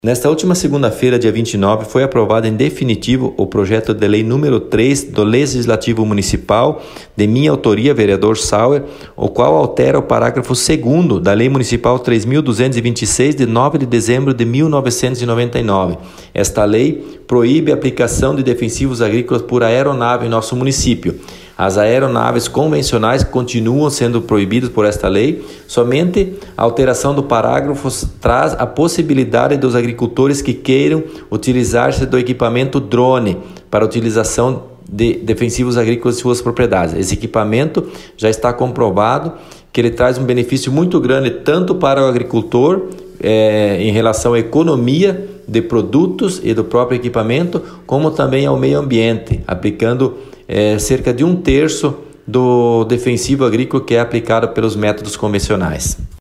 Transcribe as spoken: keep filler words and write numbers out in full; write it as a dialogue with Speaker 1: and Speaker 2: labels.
Speaker 1: Nesta última segunda-feira, dia vinte e nove, foi aprovado em definitivo o projeto de lei número três do Legislativo Municipal, de minha autoria, vereador Sauer, o qual altera o parágrafo segundo da Lei Municipal três mil duzentos e vinte e seis, de nove de dezembro de mil novecentos e noventa e nove. Esta lei proíbe a aplicação de defensivos agrícolas por aeronave em nosso município. As aeronaves convencionais continuam sendo proibidas por esta lei. Somente a alteração do parágrafo traz a possibilidade dos agricultores que queiram utilizar-se do equipamento drone para a utilização de defensivos agrícolas em suas propriedades. Esse equipamento já está comprovado que ele traz um benefício muito grande tanto para o agricultor é, em relação à economia de produtos e do próprio equipamento, como também ao meio ambiente, aplicando É, cerca de um terço do defensivo agrícola que é aplicado pelos métodos convencionais.